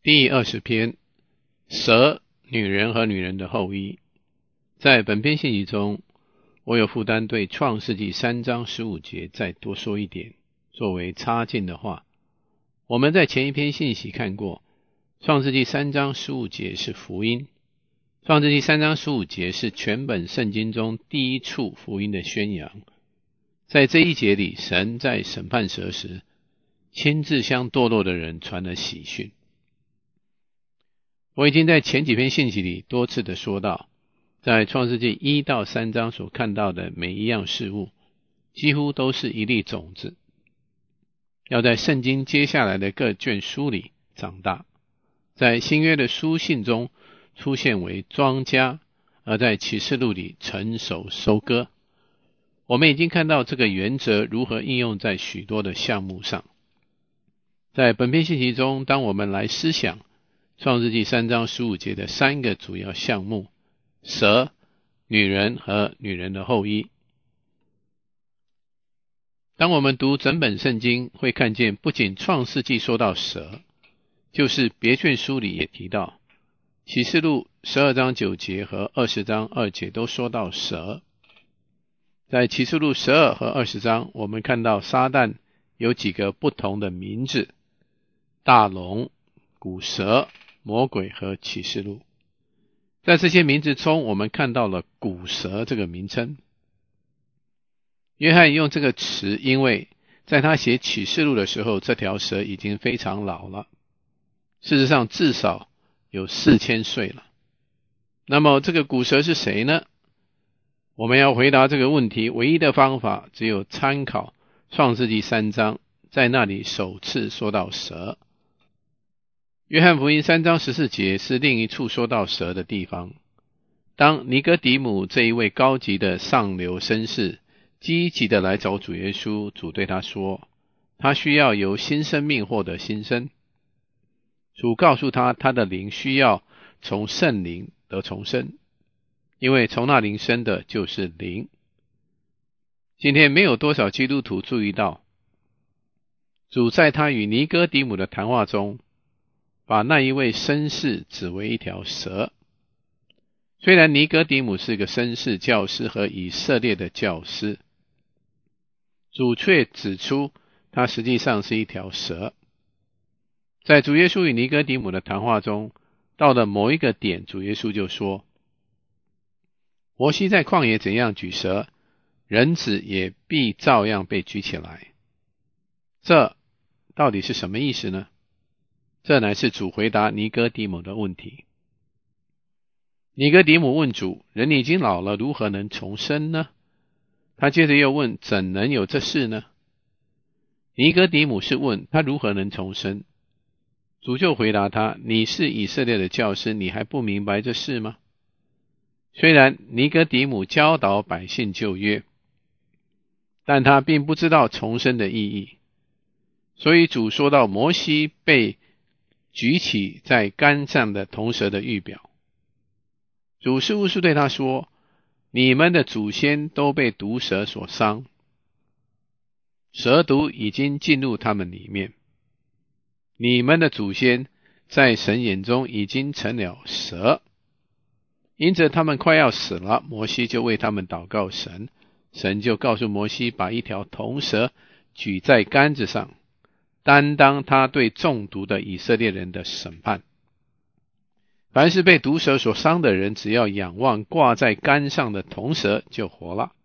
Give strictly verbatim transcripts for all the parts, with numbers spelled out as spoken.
第二十篇，蛇、女人和女人的后裔。在本篇信息中，我有负担对创世纪三章十五节再多说一点，作为插进的话。我们在前一篇信息看过，创世纪三章十五节是福音，创世纪三章十五节是全本圣经中第一处福音的宣扬。在这一节里，神在审判蛇时，亲自向堕落的人传了喜讯。我已经在前几篇信息里多次的说到，在创世纪一到三章所看到的每一样事物，几乎都是一粒种子，要在圣经接下来的各卷书里长大，在新约的书信中出现为庄稼，而在启示录里成熟收割。我们已经看到这个原则如何应用在许多的项目上。在本篇信息中，当我们来思想创世纪三章十五节的三个主要项目：蛇、女人和女人的后裔。当我们读整本圣经，会看见不仅创世纪说到蛇，就是别卷书里也提到，启示录十二章九节和二十章二节都说到蛇。在启示录十二和二十章，我们看到撒旦有几个不同的名字：大龙、古蛇、魔鬼和启示录。在这些名字中，我们看到了古蛇这个名称。约翰用这个词，因为在他写启示录的时候，这条蛇已经非常老了，事实上至少有四千岁了。那么这个古蛇是谁呢？我们要回答这个问题，唯一的方法只有参考创世纪三章，在那里首次说到蛇。约翰福音三章十四节是另一处说到蛇的地方。当尼哥底母这一位高级的上流绅士积极的来找主耶稣，主对他说，他需要由新生命获得新生。主告诉他，他的灵需要从圣灵得重生，因为从那灵生的就是灵。今天没有多少基督徒注意到，主在他与尼哥底母的谈话中，把那一位绅士指为一条蛇。虽然尼哥底母是个绅士教师和以色列的教师，主却指出他实际上是一条蛇。在主耶稣与尼哥底母的谈话中，到了某一个点，主耶稣就说，摩西在旷野怎样举蛇，人子也必照样被举起来。这到底是什么意思呢？这乃是主回答尼哥底母的问题。尼哥底母问主，人已经老了，如何能重生呢？他接着又问，怎能有这事呢？尼哥底母是问他如何能重生，主就回答他，你是以色列的教师，你还不明白这事吗？虽然尼哥底母教导百姓旧约，但他并不知道重生的意义。所以主说到摩西被举起在杆上的铜蛇的预表，主似乎是对他说，你们的祖先都被毒蛇所伤，蛇毒已经进入他们里面，你们的祖先在神眼中已经成了蛇，因着他们快要死了，摩西就为他们祷告神，神就告诉摩西把一条铜蛇举在杆子上，担当他对中毒的以色列人的审判。凡是被毒蛇所伤的人，只要仰望挂在杆上的铜蛇就活了。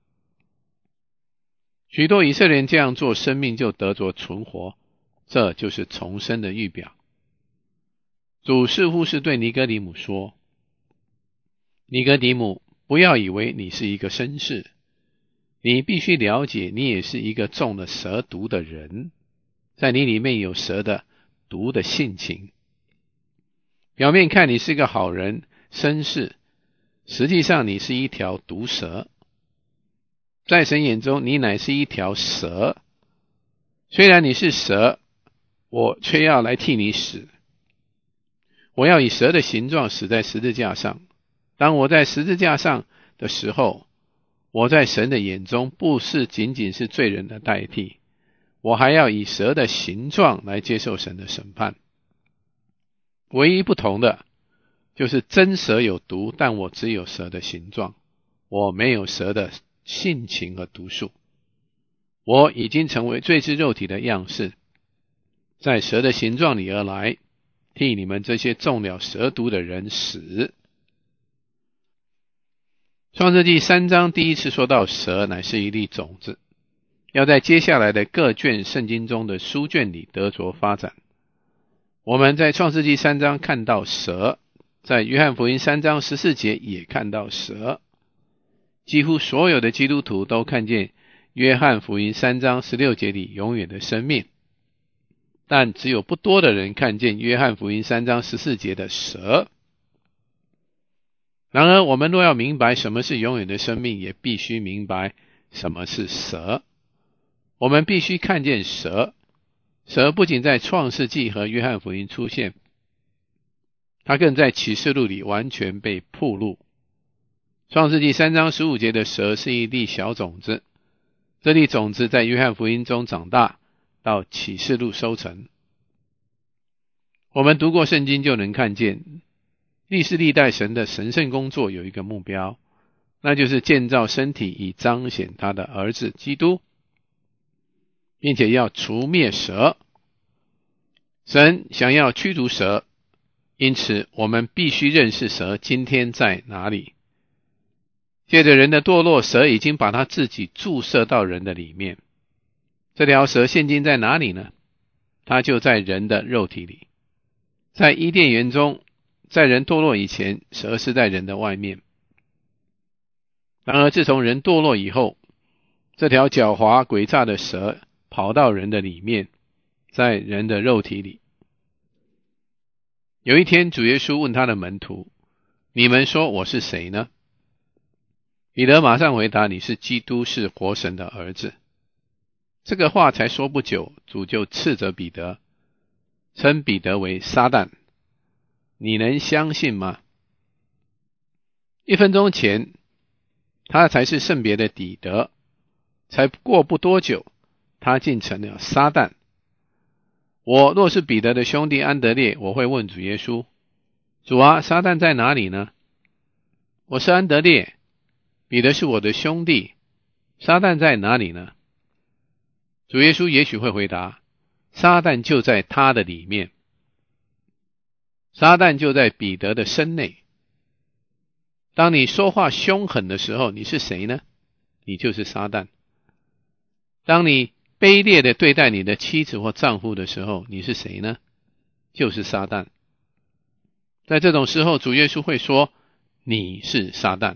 许多以色列人这样做，生命就得着存活，这就是重生的预表。主似乎是对尼哥底母说，尼哥底母，不要以为你是一个绅士，你必须了解，你也是一个中了蛇毒的人，在你里面有蛇的毒的性情。表面看你是个好人、绅士，实际上你是一条毒蛇。在神眼中，你乃是一条蛇。虽然你是蛇，我却要来替你死。我要以蛇的形状死在十字架上。当我在十字架上的时候，我在神的眼中不是仅仅是罪人的代替，我还要以蛇的形状来接受神的审判。 唯一不同的就是真蛇有毒，但我只有蛇的形状，我没有蛇的性情和毒素。我已经成为罪之肉体的样式，在蛇的形状里而来，替你们这些中了蛇毒的人死。创世纪三章第一次说到蛇乃是一粒种子，要在接下来的各卷圣经中的书卷里得着发展。我们在创世纪三章看到蛇，在约翰福音三章十四节也看到蛇。几乎所有的基督徒都看见约翰福音三章十六节里永远的生命，但只有不多的人看见约翰福音三章十四节的蛇。然而我们若要明白什么是永远的生命，也必须明白什么是蛇。我们必须看见蛇，蛇不仅在创世纪和约翰福音出现，它更在启示录里完全被暴露。创世纪三章十五节的蛇是一粒小种子，这粒种子在约翰福音中长大，到启示录收成。我们读过圣经就能看见，历世历代神的神圣工作有一个目标，那就是建造身体以彰显他的儿子基督，并且要除灭蛇。神想要驱逐蛇，因此我们必须认识蛇今天在哪里。借着人的堕落，蛇已经把他自己注射到人的里面。这条蛇现今在哪里呢？它就在人的肉体里。在伊甸园中，在人堕落以前，蛇是在人的外面。然而自从人堕落以后，这条狡猾诡诈的蛇跑到人的里面，在人的肉体里。有一天主耶稣问他的门徒，你们说我是谁呢？彼得马上回答，你是基督，是活神的儿子。这个话才说不久，主就斥责彼得，称彼得为撒旦。你能相信吗？一分钟前他才是圣别的彼得，才过不多久他竟成了撒旦。我若是彼得的兄弟安德烈，我会问主耶稣，主啊，撒旦在哪里呢？我是安德烈，彼得是我的兄弟，撒旦在哪里呢？主耶稣也许会回答，撒旦就在他的里面。撒旦就在彼得的身内。当你说话凶狠的时候，你是谁呢？你就是撒旦。当你卑劣的对待你的妻子或丈夫的时候，你是谁呢？就是撒旦。在这种时候，主耶稣会说，你是撒旦。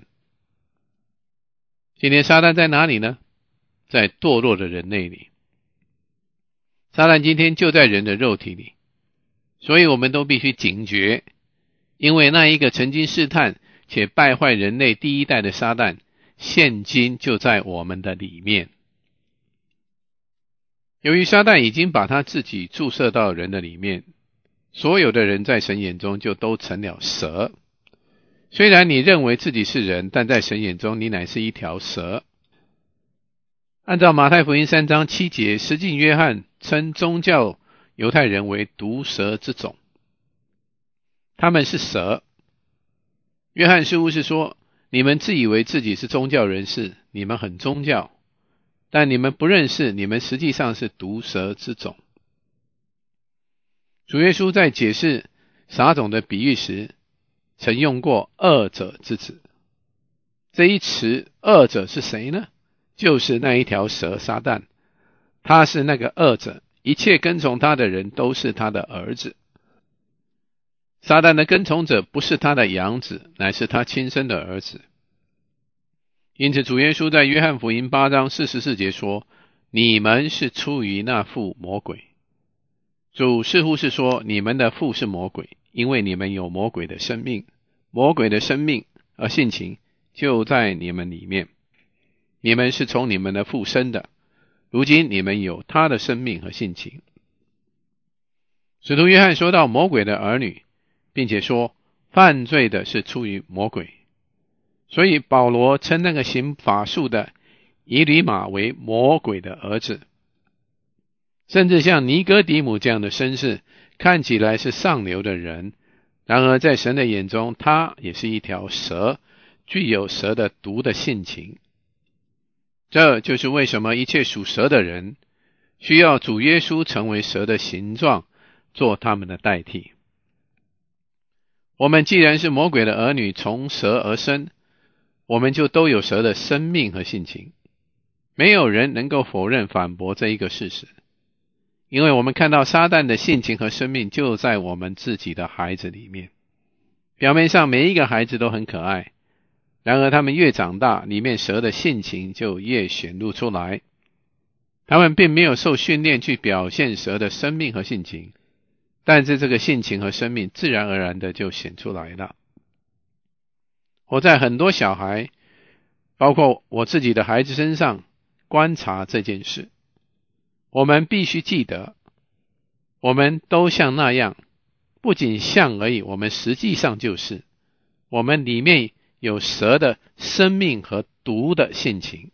今天撒旦在哪里呢？在堕落的人类里。撒旦今天就在人的肉体里，所以我们都必须警觉，因为那一个曾经试探且败坏人类第一代的撒旦，现今就在我们的里面。由于撒旦已经把他自己注射到人的里面，所有的人在神眼中就都成了蛇。虽然你认为自己是人，但在神眼中你乃是一条蛇。按照马太福音三章七节，施浸约翰称宗教犹太人为毒蛇之种，他们是蛇。约翰似乎是说，你们自以为自己是宗教人士，你们很宗教，但你们不认识，你们实际上是毒蛇之种。主耶稣在解释撒种的比喻时，曾用过恶者之子。这一词恶者是谁呢？就是那一条蛇撒旦，他是那个恶者，一切跟从他的人都是他的儿子。撒旦的跟从者不是他的养子，乃是他亲生的儿子。因此主耶稣在约翰福音八章四十四节说，你们是出于那父魔鬼。主似乎是说，你们的父是魔鬼，因为你们有魔鬼的生命，魔鬼的生命和性情就在你们里面。你们是从你们的父生的，如今你们有他的生命和性情。使徒约翰说到魔鬼的儿女，并且说犯罪的是出于魔鬼，所以保罗称那个行法术的以吕马为魔鬼的儿子。甚至像尼哥底母这样的绅士，看起来是上流的人， 然而在神的眼中，它也是一条蛇，具有蛇的毒的性情。这就是为什么一切属蛇的人需要主耶稣成为蛇的形状，做他们的代替。我们既然是魔鬼的儿女，从蛇而生，我们就都有蛇的生命和性情。没有人能够否认反驳这一个事实，因为我们看到撒旦的性情和生命就在我们自己的孩子里面。表面上每一个孩子都很可爱，然而他们越长大，里面蛇的性情就越显露出来。他们并没有受训练去表现蛇的生命和性情，但是这个性情和生命自然而然的就显出来了。我在很多小孩，包括我自己的孩子身上观察这件事。我们必须记得，我们都像那样，不仅像而已，我们实际上就是，我们里面有蛇的生命和毒的性情。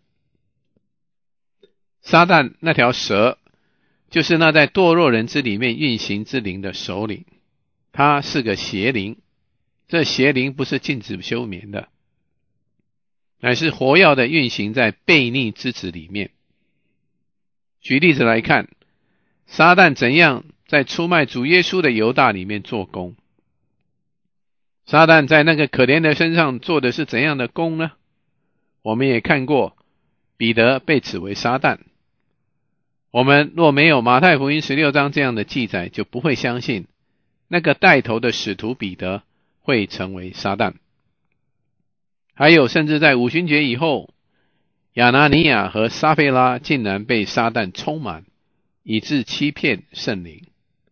撒旦那条蛇，就是那在堕落人之里面运行之灵的首领，他是个邪灵。这邪灵不是禁止休眠的，乃是活跃的运行在悖逆之子里面。举例子来看，撒旦怎样在出卖主耶稣的犹大里面做工？撒旦在那个可怜的身上做的是怎样的工呢？我们也看过，彼得被指为撒旦。我们若没有马太福音十六章这样的记载，就不会相信那个带头的使徒彼得会成为撒旦。还有甚至在五旬节以后，亚拿尼亚和撒非拉竟然被撒旦充满，以致欺骗圣灵。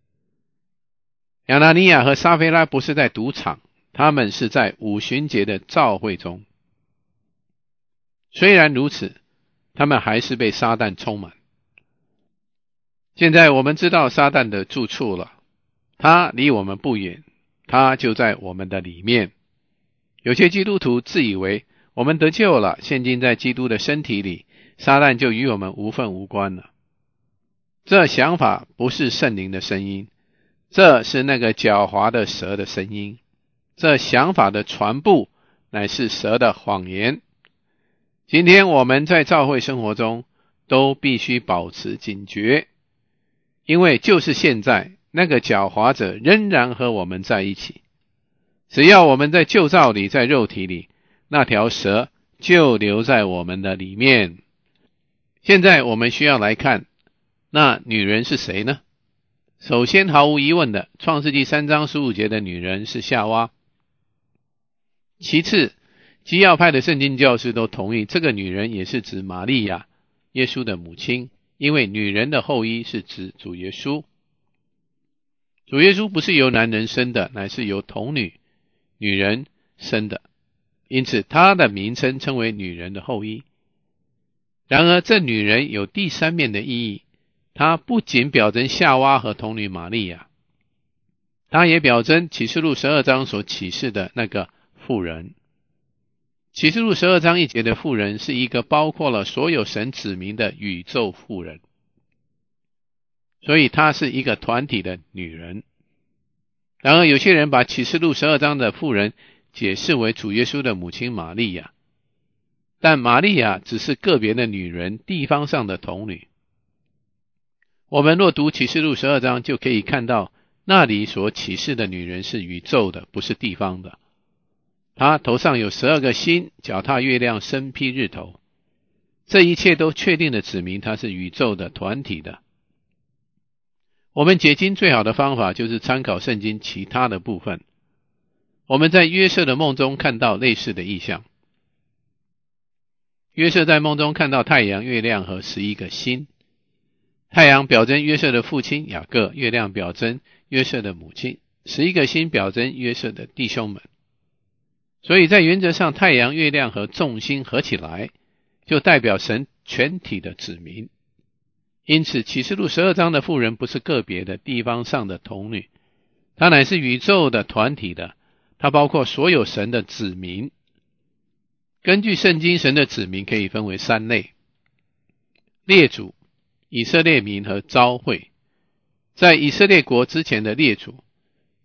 亚拿尼亚和撒非拉不是在赌场，他们是在五旬节的召会中。虽然如此，他们还是被撒旦充满。现在我们知道撒旦的住处了，他离我们不远，他就在我们的里面。有些基督徒自以为我们得救了，现今在基督的身体里，撒旦就与我们无分无关了。这想法不是圣灵的声音，这是那个狡猾的蛇的声音。这想法的传播乃是蛇的谎言。今天我们在教会生活中都必须保持警觉，因为就是现在，那个狡猾者仍然和我们在一起。只要我们在旧造里，在肉体里，那条蛇就留在我们的里面。现在我们需要来看，那女人是谁呢？首先毫无疑问的，创世纪三章十五节的女人是夏娃。其次，基要派的圣经教师都同意，这个女人也是指玛利亚，耶稣的母亲，因为女人的后裔是指主耶稣。主耶稣不是由男人生的，乃是由童女女人生的，因此他的名称称为女人的后裔。然而这女人有第三面的意义，她不仅表征夏娃和童女玛利亚，她也表征启示录十二章所启示的那个妇人。启示录十二章一节的妇人是一个包括了所有神子民的宇宙妇人，所以她是一个团体的女人。然而有些人把启示录十二章的妇人解释为主耶稣的母亲玛利亚，但玛利亚只是个别的女人，地方上的童女。我们若读启示录十二章，就可以看到那里所启示的女人是宇宙的，不是地方的。她头上有十二个星，脚踏月亮，身披日头。这一切都确定的指明她是宇宙的团体的。我们解经最好的方法就是参考圣经其他的部分。我们在约瑟的梦中看到类似的意象。约瑟在梦中看到太阳、月亮和十一个星。太阳表征约瑟的父亲雅各，月亮表征约瑟的母亲，十一个星表征约瑟的弟兄们。所以在原则上，太阳、月亮和众星合起来，就代表神全体的子民。因此启示录十二章的妇人不是个别的地方上的童女，她乃是宇宙的团体的，它包括所有神的子民。根据圣经，神的子民可以分为三类：列祖、以色列民和召会。在以色列国之前的列祖，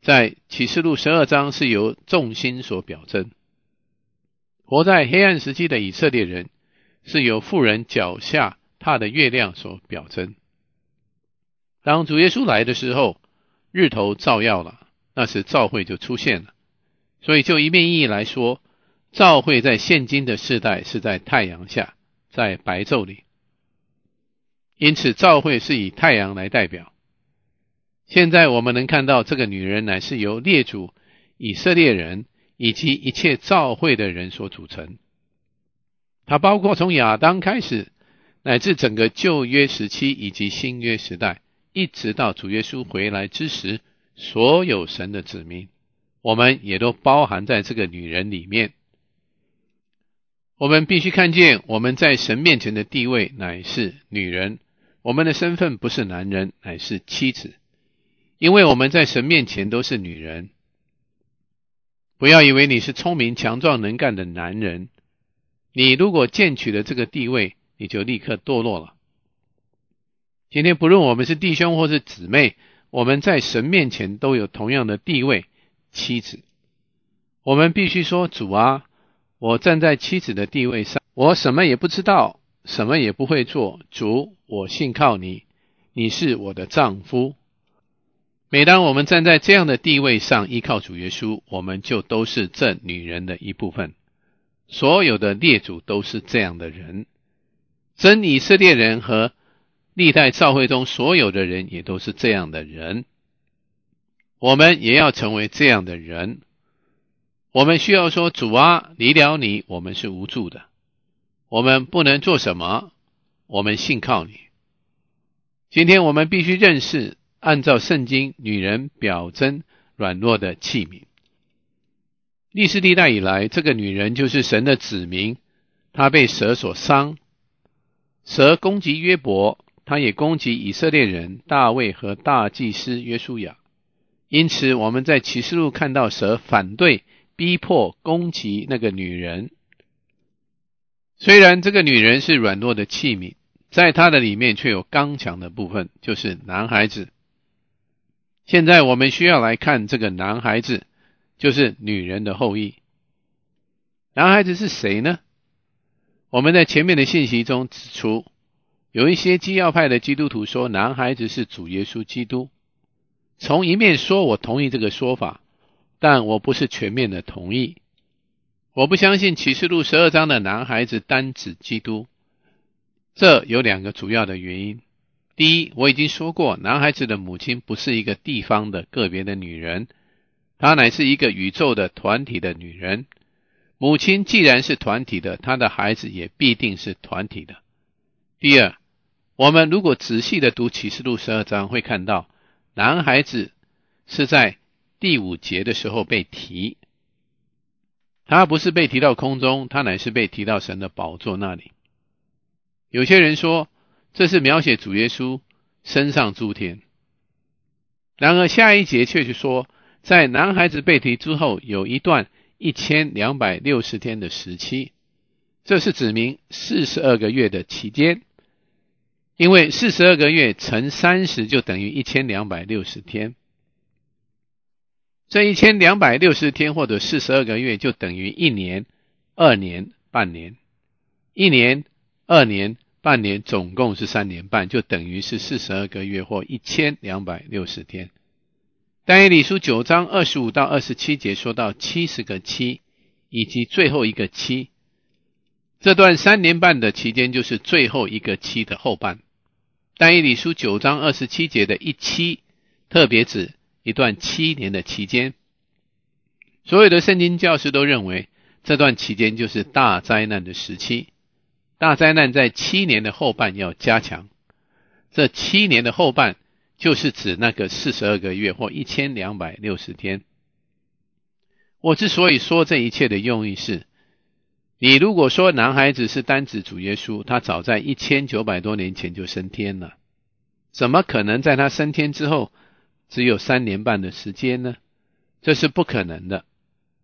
在启示录十二章是由众星所表征，活在黑暗时期的以色列人是由妇人脚下踏的月亮所表征。当主耶稣来的时候，日头照耀了，那时教会就出现了。所以就一面意义来说，教会在现今的世代是在太阳下，在白昼里。因此教会是以太阳来代表。现在我们能看到这个女人乃是由列祖以色列人以及一切教会的人所组成。它包括从亚当开始，乃至整个旧约时期以及新约时代，一直到主耶稣回来之时，所有神的子民，我们也都包含在这个女人里面。我们必须看见我们在神面前的地位乃是女人，我们的身份不是男人，乃是妻子。因为我们在神面前都是女人。不要以为你是聪明强壮能干的男人，你如果僭取了这个地位，你就立刻堕落了。今天不论我们是弟兄或是姊妹，我们在神面前都有同样的地位，妻子。我们必须说，主啊，我站在妻子的地位上，我什么也不知道，什么也不会做，主，我信靠你，你是我的丈夫。每当我们站在这样的地位上依靠主耶稣，我们就都是这女人的一部分。所有的列祖都是这样的人，真以色列人和历代教会中所有的人也都是这样的人。我们也要成为这样的人。我们需要说，主啊，离了你我们是无助的，我们不能做什么，我们信靠你。今天我们必须认识，按照圣经，女人表征软弱的器皿。历世历代以来，这个女人就是神的子民，她被蛇所伤，蛇攻击约伯，她也攻击以色列人大卫和大祭司约书亚。因此我们在启示录看到蛇反对逼迫攻击那个女人。虽然这个女人是软弱的器皿，在她的里面却有刚强的部分，就是男孩子。现在我们需要来看这个男孩子，就是女人的后裔。男孩子是谁呢？我们在前面的信息中指出，有一些基要派的基督徒说男孩子是主耶稣基督。从一面说，我同意这个说法，但我不是全面的同意。我不相信启示录十二章的男孩子单指基督。这有两个主要的原因。第一，我已经说过，男孩子的母亲不是一个地方的个别的女人，她乃是一个宇宙的团体的女人。母亲既然是团体的，她的孩子也必定是团体的。第二，我们如果仔细的读启示录十二章，会看到男孩子是在第五节的时候被提，他不是被提到空中，他乃是被提到神的宝座那里。有些人说这是描写主耶稣升上诸天，然而下一节却是说，在男孩子被提之后有一段一千两百六十天的时期，这是指明四十二个月的期间，因为四十二个月乘三十就等于一千两百六十天。这一千两百六十天或者四十二个月就等于一年、二年、半年。一年、二年、半年总共是三年半，就等于是四十二个月或一千两百六十天。但以理书九章二十五到二十七节说到七十个七以及最后一个七，这段三年半的期间就是最后一个七的后半。但以理书九章二十七节的一七特别指一段七年的期间。所有的圣经教师都认为这段期间就是大灾难的时期，大灾难在七年的后半要加强，这七年的后半就是指那个四十二个月或一千两百六十天。我之所以说这一切的用意是，你如果说男孩子是单指主耶稣，他早在一千九百多年前就升天了，怎么可能在他升天之后只有三年半的时间呢？这是不可能的。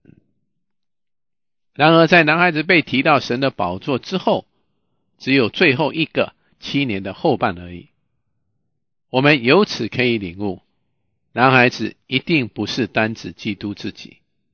然而在男孩子被提到神的宝座之后，只有最后一个七年的后半而已。我们由此可以领悟， 男孩子一定不是单指基督自己。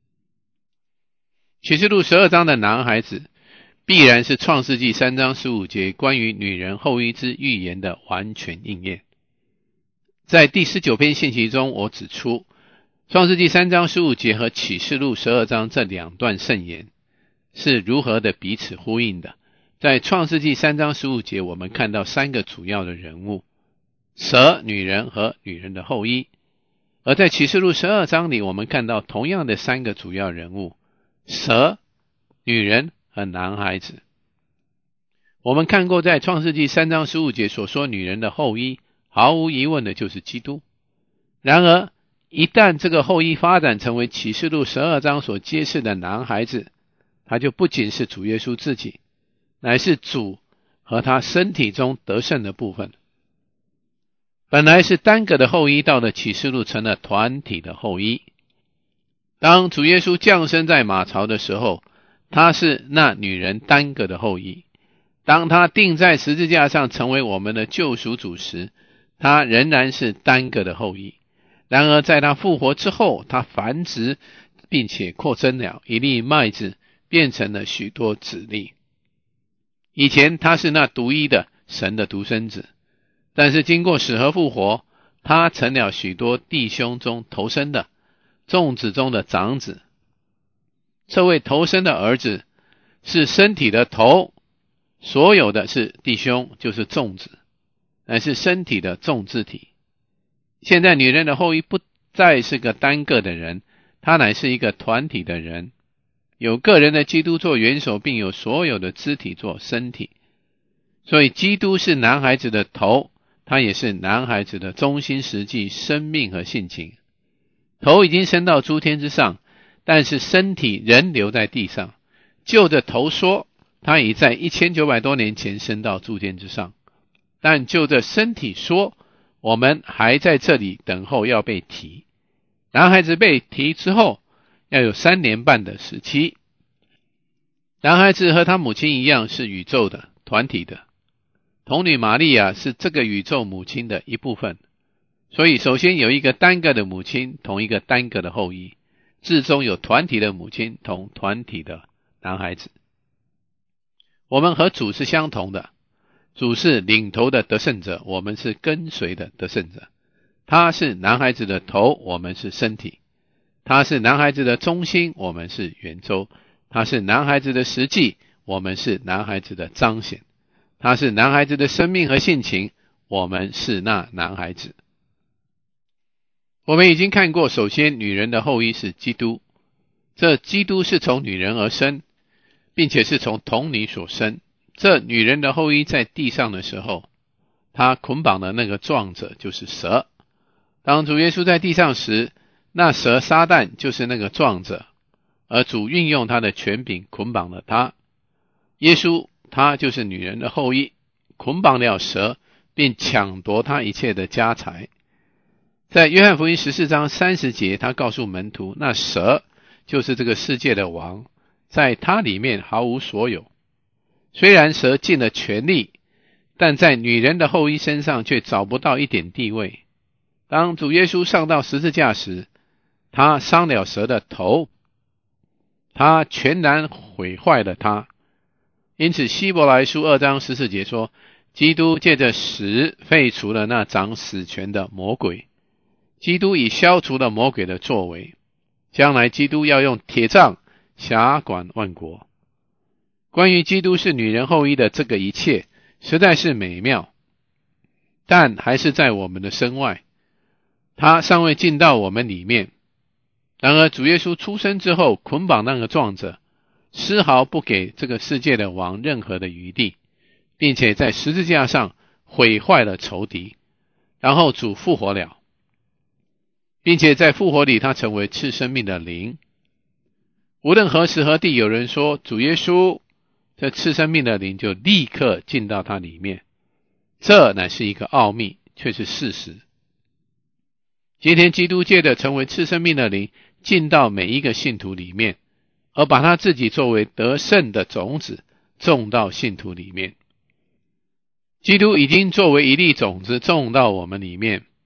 启示录十二章的男孩子必然是创世纪三章十五节关于女人后裔之预言的完全应验。在第十九篇信息中，我指出创世纪三章十五节和启示录十二章这两段圣言是如何的彼此呼应的。在创世纪三章十五节，我们看到三个主要的人物：蛇、女人和女人的后裔。而在启示录十二章里，我们看到同样的三个主要人物：蛇、女人和男孩子。我们看过在创世纪三章十五节所说女人的后裔，毫无疑问的就是基督。然而一旦这个后裔发展成为启示录十二章所揭示的男孩子，他就不仅是主耶稣自己，乃是主和他身体中得胜的部分。本来是单个的后裔，到了启示录成了团体的后裔。当主耶稣降生在马槽的时候，他是那女人单个的后裔。当他钉在十字架上成为我们的救赎主时，他仍然是单个的后裔。然而在他复活之后，他繁殖并且扩增了，一粒麦子变成了许多子粒。以前他是那独一的神的独生子，但是经过死和复活，他成了许多弟兄中头生的，众子中的长子。这位头生的儿子是身体的头，所有的是弟兄，就是众子，乃是身体的众肢体。现在女人的后裔不再是个单个的人，她乃是一个团体的人，有个人的基督做元首，并有所有的肢体做身体。所以基督是男孩子的头，他也是男孩子的中心实际生命和性情。头已经升到诸天之上，但是身体仍留在地上。就着头说，他已在一千九百多年前升到诸天之上，但就着身体说，我们还在这里等候要被提。男孩子被提之后，要有三年半的时期。男孩子和他母亲一样是宇宙的团体的，童女玛利亚是这个宇宙母亲的一部分。所以首先有一个单个的母亲同一个单个的后裔，至终有团体的母亲同团体的男孩子。我们和主是相同的，主是领头的得胜者，我们是跟随的得胜者。他是男孩子的头，我们是身体。他是男孩子的中心，我们是圆周。他是男孩子的实际，我们是男孩子的彰显。他是男孩子的生命和性情，我们是那男孩子。我们已经看过，首先女人的后裔是基督，这基督是从女人而生，并且是从童女所生。这女人的后裔在地上的时候，她捆绑的那个壮者就是蛇。当主耶稣在地上时，那蛇撒旦就是那个壮者，而主运用他的权柄捆绑了他。耶稣他就是女人的后裔，捆绑了蛇，并抢夺他一切的家财。在约翰福音十四章三十节，他告诉门徒，那蛇就是这个世界的王，在他里面毫无所有。虽然蛇尽了权力，但在女人的后裔身上却找不到一点地位。当主耶稣上到十字架时，他伤了蛇的头，他全然毁坏了他。因此希伯来书二章十四节说，基督借着死废除了那掌死权的魔鬼。基督已消除了魔鬼的作为，将来基督要用铁杖辖管万国。关于基督是女人后裔的这个一切实在是美妙，但还是在我们的身外，他尚未进到我们里面。然而主耶稣出生之后，捆绑那个壮者，丝毫不给这个世界的王任何的余地，并且在十字架上毁坏了仇敌。然后主复活了，并且在复活里他成为赐生命的灵。无论何时何地有人说主耶稣，这赐生命的灵就立刻进到他里面。这乃是一个奥秘，却是事实。今天基督借着成为赐生命的灵进到每一个信徒里面，而把他自己作为得胜的种子种到信徒里面。基督已经作为一粒种子种到我们里面，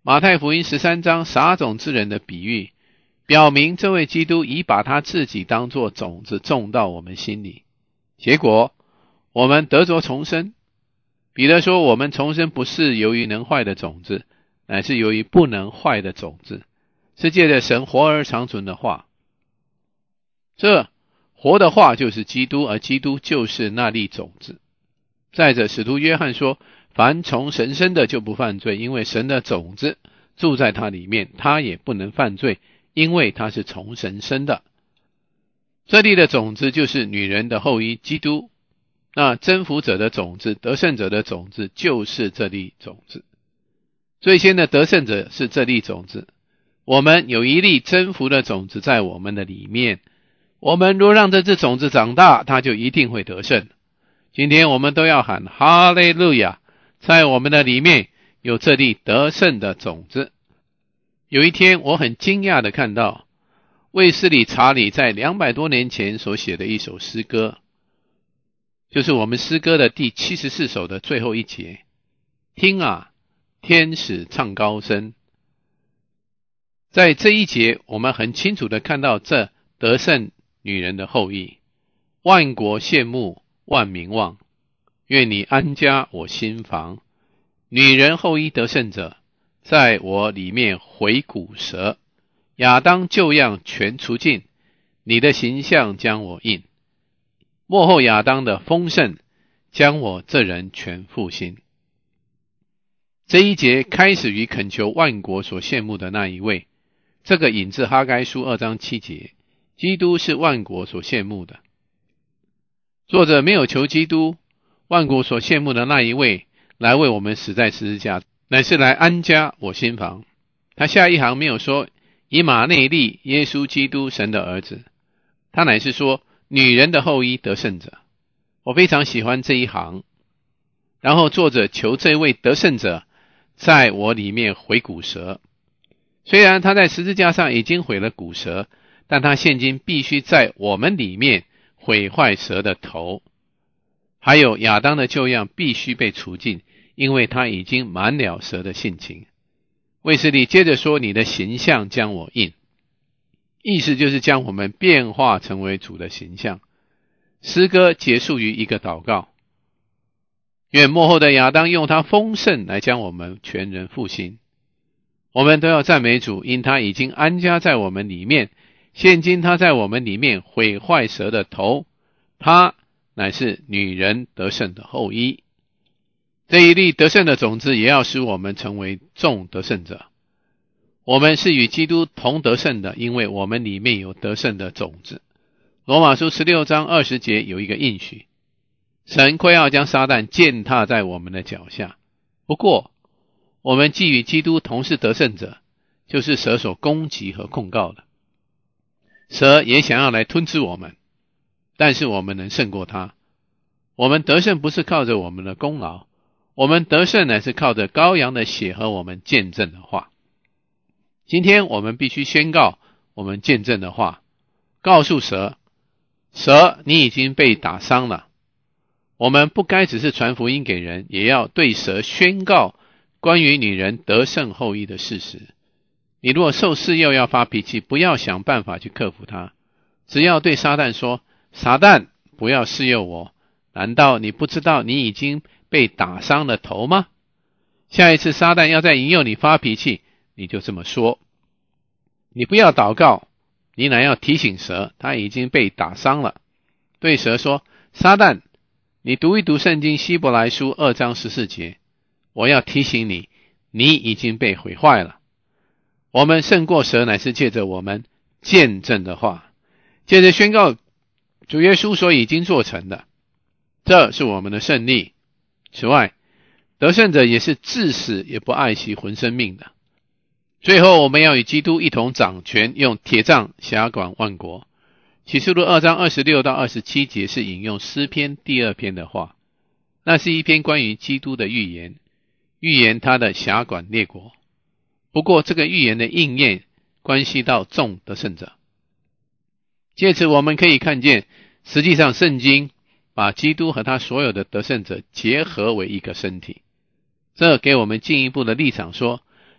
马太福音十三章撒种之人的比喻，表明这位基督已把他自己当作种子种到我们心里，结果我们得着重生。彼得说，我们重生不是由于能坏的种子，乃是由于不能坏的种子，是借着神活而长存的话。这活的话就是基督，而基督就是那粒种子。再者，使徒约翰说，凡从神生的就不犯罪，因为神的种子住在他里面，他也不能犯罪，因为他是从神生的。这里的种子就是女人的后裔基督，那征服者的种子，得胜者的种子就是这粒种子。最先的得胜者是这粒种子，我们有一粒征服的种子在我们的里面，我们若让这只种子长大，它就一定会得胜。今天我们都要喊哈利路亚，在我们的里面有这粒得胜的种子。有一天我很惊讶地看到卫斯理查理在两百多年前所写的一首诗歌，就是我们诗歌的第七十四首的最后一节，听啊，天使唱高声。在这一节我们很清楚地看到这得胜女人的后裔，万国羡慕，万民望，愿你安家我心房。女人后裔得胜者，在我里面回骨折，亚当旧样全除尽，你的形象将我印。末后亚当的丰盛，将我这人全复兴。这一节开始于恳求万国所羡慕的那一位，这个引自哈该书二章七节，基督是万国所羡慕的。作者没有求基督，万国所羡慕的那一位来为我们死在十字架，乃是来安家我心房。他下一行没有说以马内利耶稣基督神的儿子，他乃是说女人的后裔得胜者。我非常喜欢这一行。然后作者求这位得胜者在我里面毁骨折。虽然他在十字架上已经毁了骨折，但他现今必须在我们里面毁坏蛇的头。还有亚当的旧样必须被除尽，因为他已经满了蛇的性情。卫斯理接着说，你的形象将我印，意思就是将我们变化成为主的形象。诗歌结束于一个祷告，愿末后的亚当用他丰盛来将我们全人复兴。我们都要赞美主，因他已经安家在我们里面，现今他在我们里面毁坏蛇的头，他乃是女人得胜的后裔。这一粒得胜的种子也要使我们成为众得胜者。我们是与基督同得胜的，因为我们里面有得胜的种子。罗马书十六章二十节有一个应许，神快要将撒旦践踏在我们的脚下。不过我们既与基督同是得胜者，就是蛇所攻击和控告的。蛇也想要来吞吃我们，但是我们能胜过它。我们得胜不是靠着我们的功劳，我们得胜乃是靠着羔羊的血和我们见证的话。今天我们必须宣告我们见证的话，告诉蛇，蛇你已经被打伤了。我们不该只是传福音给人，也要对蛇宣告关于女人得胜后裔的事实。你若受试诱要发脾气，不要想办法去克服它，只要对撒旦说，撒旦不要试诱我，难道你不知道你已经被打伤了头吗？下一次撒旦要再引诱你发脾气，你就这么说。你不要祷告，你乃要提醒蛇，他已经被打伤了。对蛇说，撒旦，你读一读圣经希伯来书二章十四节，我要提醒你，你已经被毁坏了。我们胜过蛇乃是借着我们见证的话，借着宣告主耶稣所已经做成的，这是我们的胜利。此外，得胜者也是至死也不爱惜魂生命的。最后我们要与基督一同掌权，用铁杖辖管万国。启示录二章二十六到二十七节是引用诗篇第二篇的话，那是一篇关于基督的预言，预言他的辖管列国。不过这个预言的应验关系到众得胜者。借此我们可以看见，实际上圣经把基督和他所有的得胜者结合为一个身体。这给我们进一步的立场说，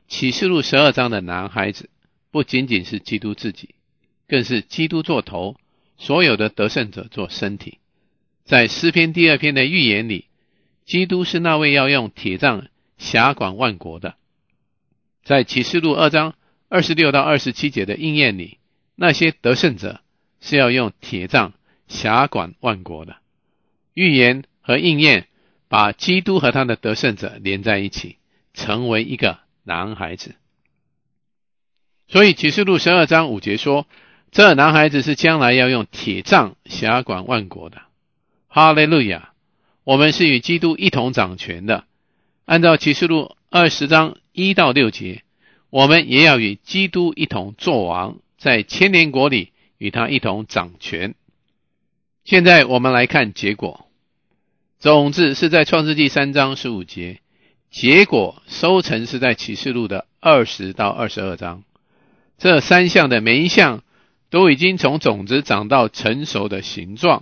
启示录十二章的男孩子不仅仅是基督自己，更是基督做头，所有的得胜者做身体。在诗篇第二篇的预言里，基督是那位要用铁杖辖管万国的。在启示录二章二十六到二十七节的应验里，那些得胜者是要用铁杖辖管万国的。预言和应验把基督和他的得胜者连在一起，成为一个男孩子。所以启示录十二章五节说，这男孩子是将来要用铁杖辖管万国的。哈利路亚！我们是与基督一同掌权的。按照启示录二十章一到六节，我们也要与基督一同作王，在千年国里与他一同掌权。现在我们来看结果。种子是在创世纪三章十五节，结果收成是在启示录的二十到二十二章。这三项的每一项都已经从种子长到成熟的形状。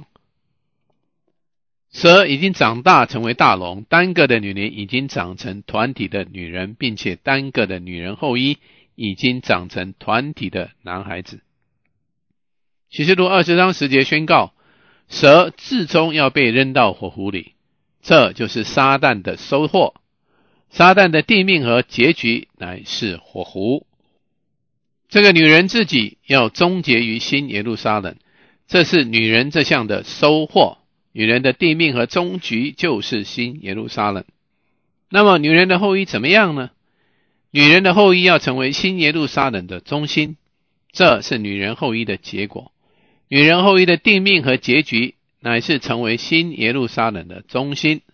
蛇已经长大成为大龙，单个的女人已经长成团体的女人，并且单个的女人后裔已经长成团体的男孩子。启示录二十章十节宣告，蛇至终要被扔到火湖里，这就是撒旦的收获。撒旦的定命和结局乃是火湖。这个女人自己要终结于新耶路撒冷，这是女人这项的收获。女人的定命和终局就是新耶路撒冷。那么女人的后裔怎么样呢？女人的后裔要成为新耶路撒冷的中心，这是女人后裔的结果。女人后裔的定命和结局乃是成为新耶路撒冷的中心。